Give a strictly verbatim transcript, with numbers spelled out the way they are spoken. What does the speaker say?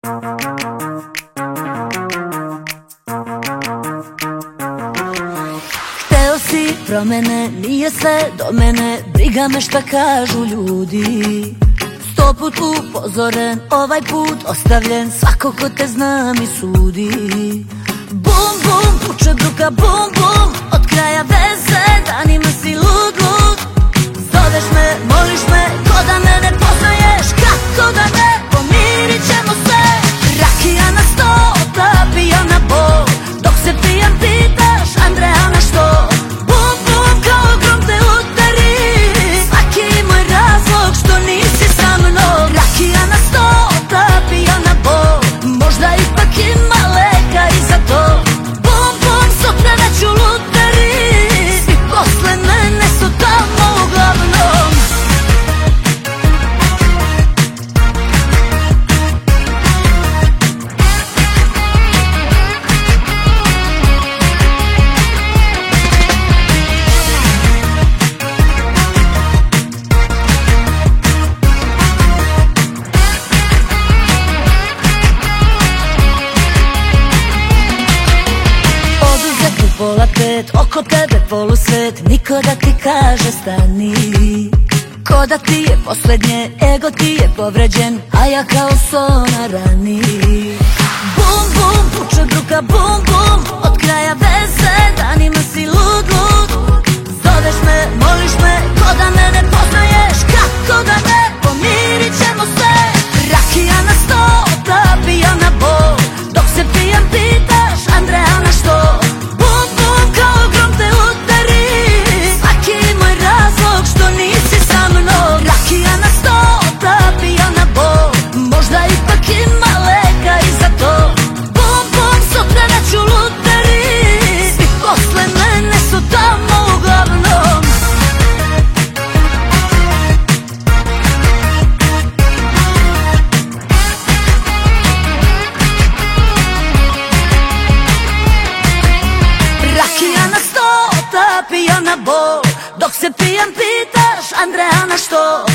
Hteo si promene, nije sve do mene, briga me šta kažu ljudi. Sto put upozoren, ovaj put ostavljen, svako ko te zna mi sudi. Bum bum, puče bruka, bum bum, od kraja veze, danima si lud lud. Zoveš me, moliš me, ko da me ne poznaješ, kako da ne, pomirit ćemo se. Rakija na sto, otapija na bol, dok se pijan pitaš, Andreja na što? Bum bum, kao grom te udari, svaki moj razlog što nisi sa mnom. Rakija na sto, otapija na bol, možda ipak ima leka i za to. Bum bum, sutra neću lutari, svi posle mene su tamo uglavnom. Pola pet, oko tebe polusvet, niko da ti kaže stani. Ko da ti je poslednje, ego ti je povređen, a ja kao sona rani. Bum bum, puče bruka, bum bum, od kraja veze, danima si lud lud. Zoveš me, moliš me, ko da me ne poznaješ, kako da ne, pomirit ćemo se. Rakija na sto, otapija na bol, dok se pijan pitaš, Andreja na što? Što nisi sa mnom, rakija na sto, otapija na bol, možda ipak ima leka i za to. Bum bum, sutra neću lutari, svi posle mene su tamo uglavnom. Rakija na sto, otapija na bol, dok se pijan pitaš, Andreja na što?